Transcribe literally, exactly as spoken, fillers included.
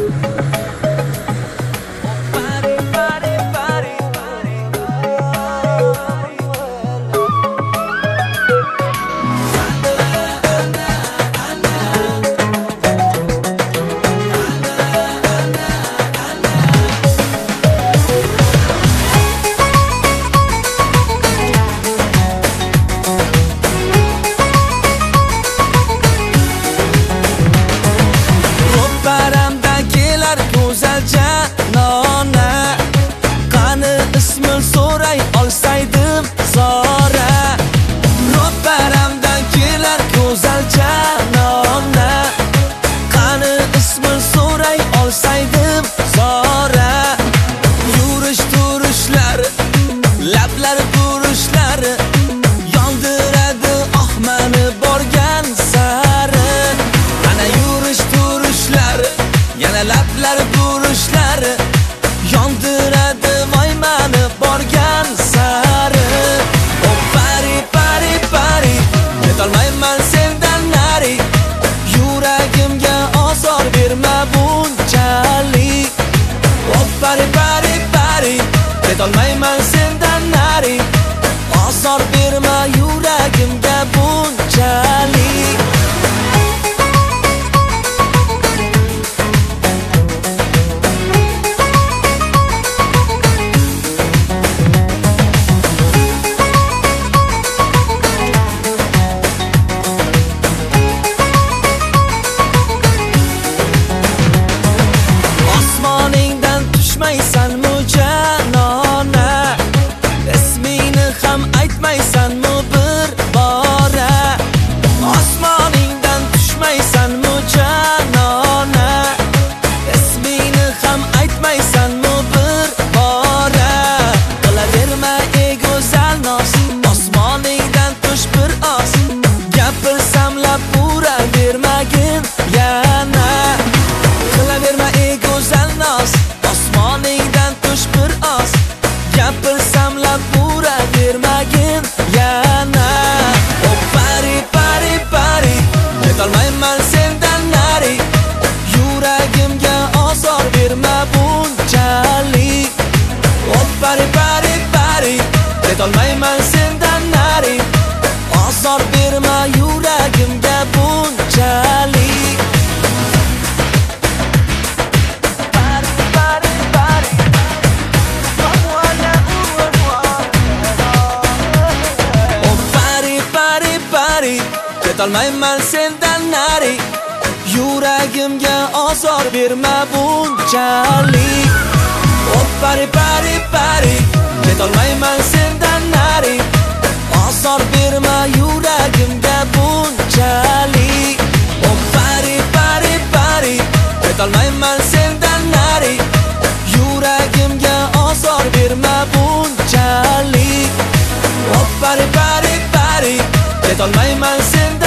Lablar burushlari yondiradi voy mani borgan sari. O pari pari pari ketolmayman sendan nari, yuragimga ozor berma bunchalik. O pari pari pari ketolmayman sendan nari, ozor berma yuragimga bunchalik. Aytmaysanmi janona, ismingni ham aytmaysanmi bir bora. Osmoningdan tushmaysanmi janona, ismingni ham aytmaysanmi bir bora. Qilaverma ey go'zal noz, osmoningdan tush bir oz, gapirsam lab uravermagin yana. Qilaverma ey go'zal noz, osmoningdan tush bir oz, gapirsam lab uravermagin yana. O pari pari pari ketolmayman sendan nari, yuragimga ozor berma bunchalik. O pari pari pari ketolmayman sendan nari, ozor berma yuragimga bunchalik. Ketolmayman sendan nari, yuragimga ozor berma bunchalik. O pari pari pari ketolmayman sendan nari, ozor berma yuragimga bunchalik. O pari pari pari ketolmayman sendan nari, yuragimga ozor berma bunchalik. O pari pari pari ketolmayman sendan